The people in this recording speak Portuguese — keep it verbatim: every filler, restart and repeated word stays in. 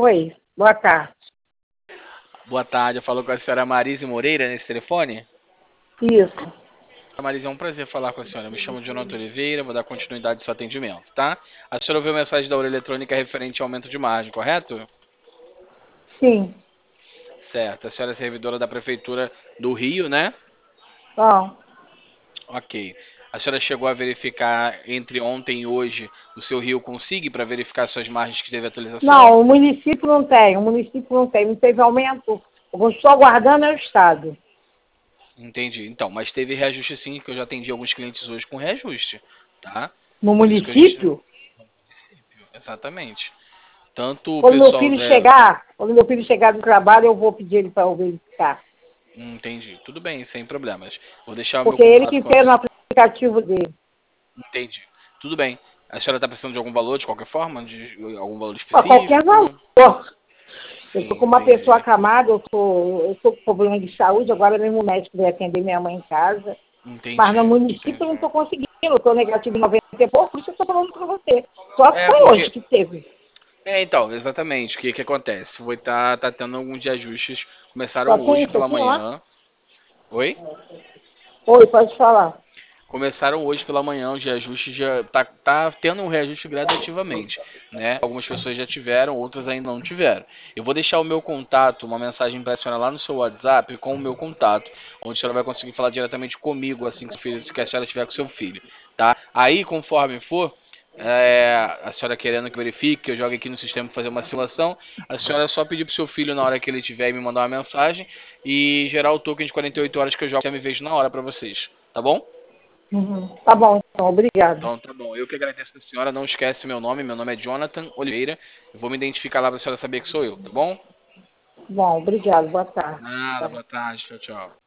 Oi, boa tarde. Boa tarde, eu falo com a senhora Marise Moreira nesse telefone. Isso, Marise, é um prazer falar com a senhora. Eu me chamo Jonathan Oliveira, vou dar continuidade ao seu atendimento, tá? A senhora ouviu a mensagem da Ouro Eletrônica referente ao aumento de margem, correto? sim. Certo. A senhora é servidora da Prefeitura do Rio, né? Bom, Ok. A senhora chegou a verificar entre ontem e hoje o seu Rio Consigue para verificar suas margens que teve atualização? não, o município não tem, o município não tem, não teve aumento. Eu estou aguardando é o Estado. Entendi. Então, mas teve reajuste sim, que eu já atendi alguns clientes hoje com reajuste, tá? No Por isso que a gente... município, Exatamente. Tanto o quando meu pessoal filho da... chegar, quando meu filho chegar do trabalho, eu vou pedir ele para eu verificar. Entendi. Tudo bem, sem problemas. Vou deixar o meu Porque ele contato que com a... fez no aplicativo dele. Entendi. Tudo bem. A senhora está precisando de algum valor, de qualquer forma? De algum valor A qualquer valor. específico? Eu estou Sim, com uma pessoa entendi. acamada, eu estou com problema de saúde, agora mesmo o médico veio atender minha mãe em casa. Mas no Entendi. município eu não Entendi. estou conseguindo, eu estou negativo em noventa e pouco, por isso eu estou falando para você. Só que É, foi hoje porque... que teve. É, então, exatamente. O que que acontece? Foi tá, tá tendo alguns de ajustes. Só Começaram tem hoje isso pela aqui, ó. manhã. Oi? Oi, pode falar. Começaram hoje pela manhã os reajustes, já tá, tá tendo um reajuste gradativamente, né? Algumas pessoas já tiveram, outras ainda não tiveram. Eu vou deixar o meu contato, uma mensagem para a senhora lá no seu WhatsApp com o meu contato, onde a senhora vai conseguir falar diretamente comigo assim que, o filho, que a senhora tiver com seu filho, tá? Aí, conforme for, é, a senhora querendo que eu verifique, que eu jogue aqui no sistema para fazer uma simulação, a senhora é só pedir pro seu filho na hora que ele tiver e me mandar uma mensagem e gerar o token de quarenta e oito horas que eu jogo e me vejo na hora para vocês, tá bom? Uhum. Tá bom, então, obrigada. Então, tá bom. Eu que agradeço a senhora. Não esquece meu nome. Meu nome é Jonathan Oliveira. Eu vou me identificar lá para a senhora saber que sou eu, tá bom? Bom, obrigado, boa tarde. Nada. Tá. Boa tarde. Tchau, tchau.